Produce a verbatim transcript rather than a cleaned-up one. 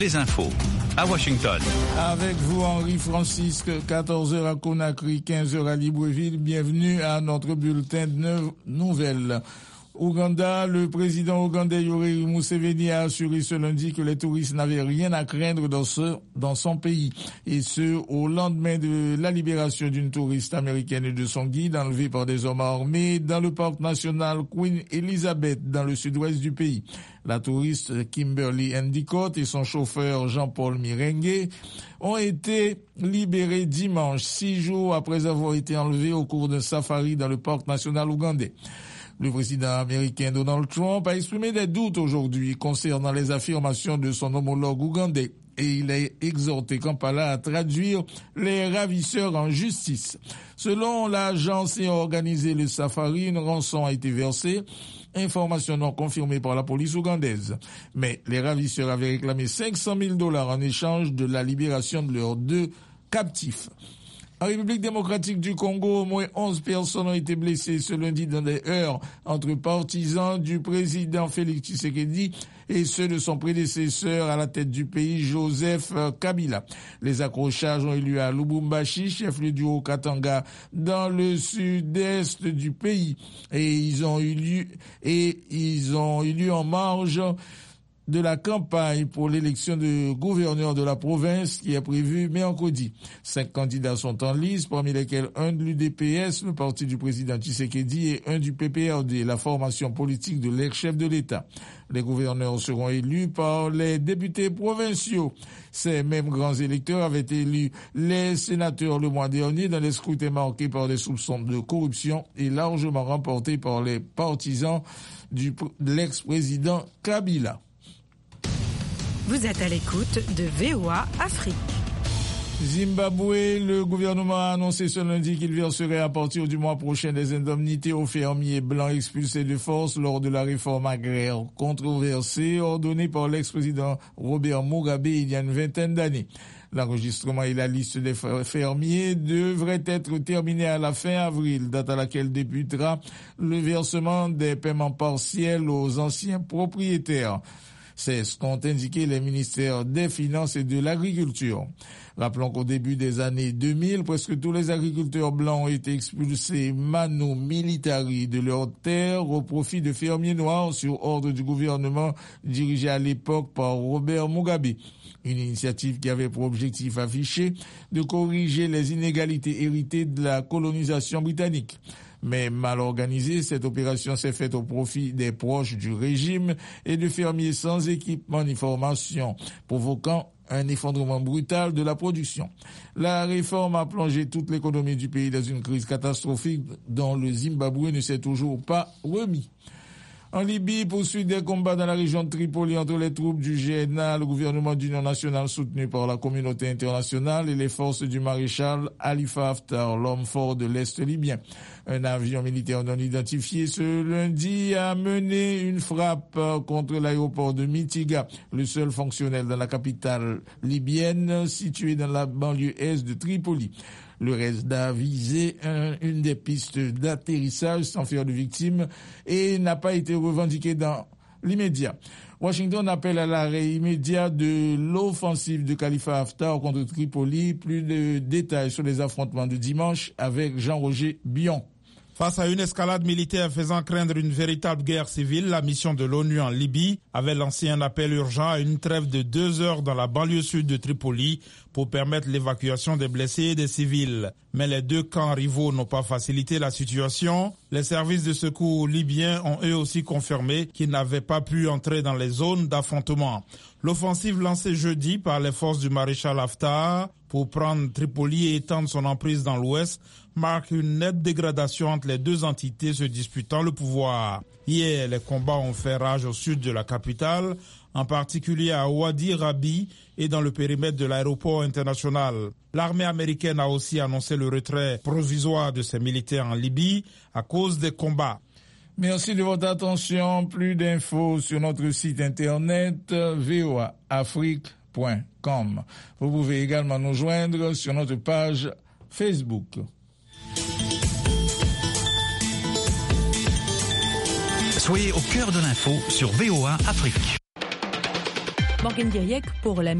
Les infos à Washington. Avec vous, Henri Francisque, quatorze heures à Conakry, quinze heures à Libreville. Bienvenue à notre bulletin de nouvelles. Ouganda, le président ougandais Yoweri Museveni a assuré ce lundi que les touristes n'avaient rien à craindre dans, ce, dans son pays. Et ce, au lendemain de la libération d'une touriste américaine et de son guide enlevé par des hommes armés dans le parc national Queen Elizabeth dans le sud-ouest du pays. La touriste Kimberly Endicott et son chauffeur Jean-Paul Mirengue ont été libérés dimanche, six jours après avoir été enlevés au cours d'un safari dans le parc national ougandais. Le président américain Donald Trump a exprimé des doutes aujourd'hui concernant les affirmations de son homologue ougandais et il a exhorté Kampala à traduire les ravisseurs en justice. Selon l'agence ayant organisé le safari, une rançon a été versée, information non confirmée par la police ougandaise. Mais les ravisseurs avaient réclamé cinq cent mille dollars en échange de la libération de leurs deux captifs. En République démocratique du Congo, au moins onze personnes ont été blessées ce lundi dans des heurts entre partisans du président Félix Tshisekedi et ceux de son prédécesseur à la tête du pays, Joseph Kabila. Les accrochages ont eu lieu à Lubumbashi, chef-lieu du Haut-Katanga, dans le sud-est du pays, et ils ont eu lieu, et ils ont eu lieu en marge de la campagne pour l'élection de gouverneur de la province qui est prévue mercredi. Cinq candidats sont en lice, parmi lesquels un de l'U D P S, le parti du président Tshisekedi, et un du P P R D, la formation politique de l'ex-chef de l'État. Les gouverneurs seront élus par les députés provinciaux. Ces mêmes grands électeurs avaient élu les sénateurs le mois dernier dans des scrutins marqués par des soupçons de corruption et largement remportés par les partisans du, de l'ex-président Kabila. Vous êtes à l'écoute de V O A Afrique. Zimbabwe, le gouvernement a annoncé ce lundi qu'il verserait à partir du mois prochain des indemnités aux fermiers blancs expulsés de force lors de la réforme agraire controversée ordonnée par l'ex-président Robert Mugabe il y a une vingtaine d'années. L'enregistrement et la liste des fermiers devraient être terminés à la fin avril, date à laquelle débutera le versement des paiements partiels aux anciens propriétaires. C'est ce qu'ont indiqué les ministères des Finances et de l'Agriculture. Rappelons qu'au début des années deux mille, presque tous les agriculteurs blancs ont été expulsés manu militari de leurs terres au profit de fermiers noirs sur ordre du gouvernement dirigé à l'époque par Robert Mugabe. Une initiative qui avait pour objectif affiché de corriger les inégalités héritées de la colonisation britannique. Mais mal organisée, cette opération s'est faite au profit des proches du régime et de fermiers sans équipement ni formation, provoquant un effondrement brutal de la production. La réforme a plongé toute l'économie du pays dans une crise catastrophique dont le Zimbabwe ne s'est toujours pas remis. En Libye, poursuite des combats dans la région de Tripoli entre les troupes du G N A, le gouvernement d'union nationale soutenu par la communauté internationale et les forces du maréchal Khalifa Haftar, l'homme fort de l'Est libyen. Un avion militaire non identifié ce lundi a mené une frappe contre l'aéroport de Mitiga, le seul fonctionnel dans la capitale libyenne située dans la banlieue est de Tripoli. Le reste a visé un, une des pistes d'atterrissage sans faire de victimes et n'a pas été revendiqué dans l'immédiat. Washington appelle à l'arrêt immédiat de l'offensive de Khalifa Haftar contre Tripoli. Plus de détails sur les affrontements de dimanche avec Jean-Roger Bion. Face à une escalade militaire faisant craindre une véritable guerre civile, la mission de l'ONU en Libye avait lancé un appel urgent à une trêve de deux heures dans la banlieue sud de Tripoli pour permettre l'évacuation des blessés et des civils. Mais les deux camps rivaux n'ont pas facilité la situation. Les services de secours libyens ont eux aussi confirmé qu'ils n'avaient pas pu entrer dans les zones d'affrontement. L'offensive lancée jeudi par les forces du maréchal Haftar pour prendre Tripoli et étendre son emprise dans l'ouest marque une nette dégradation entre les deux entités se disputant le pouvoir. Hier, les combats ont fait rage au sud de la capitale, en particulier à Wadi Rabi et dans le périmètre de l'aéroport international. L'armée américaine a aussi annoncé le retrait provisoire de ses militaires en Libye à cause des combats. Merci de votre attention. Plus d'infos sur notre site internet v o a afrique point com. Vous pouvez également nous joindre sur notre page Facebook. Soyez au cœur de l'info sur V O A Afrique. Morgane Diriec pour la